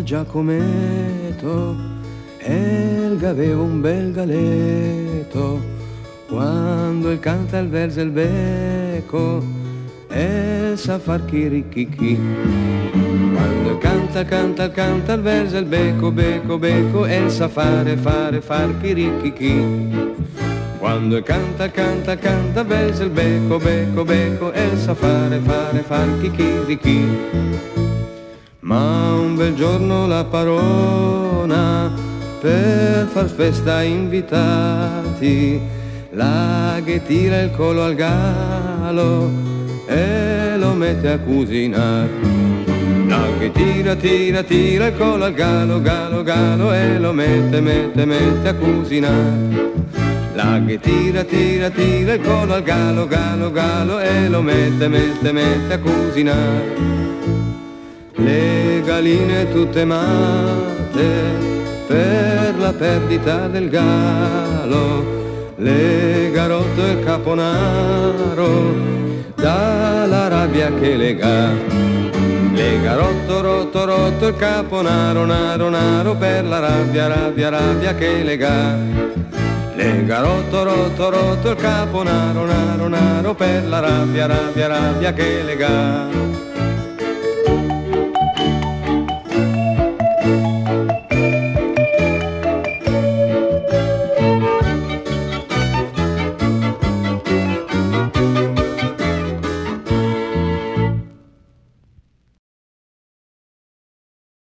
Giacometto, Elga aveva un bel galetto, quando il canta il verso e il becco, El sa far chirichichi. Quando il canta il verso e il becco, becco, El sa far chirichichi. Quando il canta il verso e il becco, El sa far chirichichi. Ma un bel giorno la parona, per far festa invitati, la che tira il collo al gallo e lo mette a cucinare. La che tira il collo al gallo e lo mette a cucinare. La che tira il collo al gallo e lo mette a cucinare. Le galline tutte matte per la perdita del gallo, le garotto e il caponaro dalla rabbia che lega. Le garotto rotto il caponaro naro per la rabbia che lega. Le garotto rotto il caponaro naro per la rabbia che lega.